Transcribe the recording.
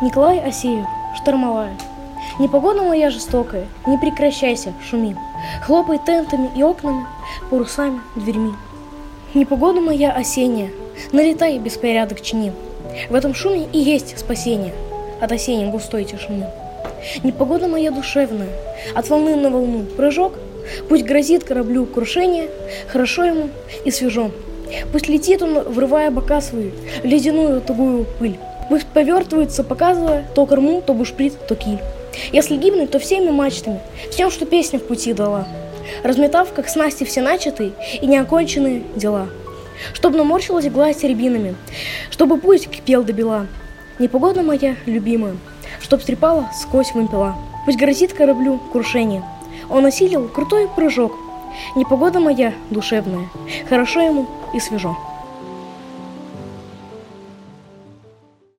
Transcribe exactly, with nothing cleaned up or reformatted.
Николай Асеев, штормовая. Непогода моя жестокая, не прекращайся, шуми. Хлопай тентами и окнами, парусами, дверьми. Непогода моя осенняя, налетай беспорядок чини. В этом шуме и есть спасение от осенней густой тишины. Непогода моя душевная, от волны на волну прыжок. Пусть грозит кораблю крушение, хорошо ему и свежо. Пусть летит он, врывая бока свои, в ледяную тугую пыль. Пусть повертывается, показывая то корму, то бушприт, то киль. Если гибнуть, то всеми мачтами, всем, что песня в пути дала, разметав, как снасти, все начатые и неоконченные дела. Чтоб наморщилась гладь рябинами, чтобы путь кипел до бела. Непогода моя любимая, чтоб стрепала сквозь вымпела. Пусть грозит кораблю крушение, он осилил крутой прыжок. Непогода моя душевная, хорошо ему и свежо.